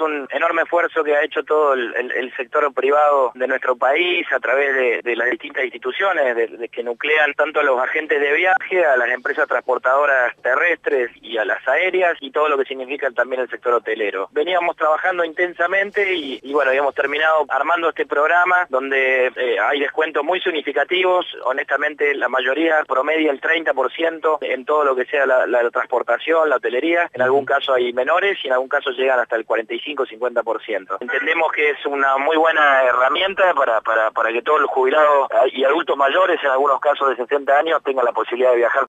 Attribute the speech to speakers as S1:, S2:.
S1: un enorme esfuerzo que ha hecho todo el sector privado de nuestro país a través de las distintas instituciones que nuclean tanto a los agentes de viaje, a las empresas transportadoras terrestres y a las aéreas y todo lo que significa también el sector hotelero. Veníamos trabajando intensamente y bueno, habíamos terminado armando este programa donde hay descuentos muy significativos. Honestamente, la mayoría promedia el 30% en todo lo que sea la transportación, la hotelería. En algún caso hay menores y en algún caso llegan hasta el 45-50%. Entendemos que es una muy buena herramienta para que todos los jubilados y adultos mayores, en algunos casos de 60 años, tengan la posibilidad de viajar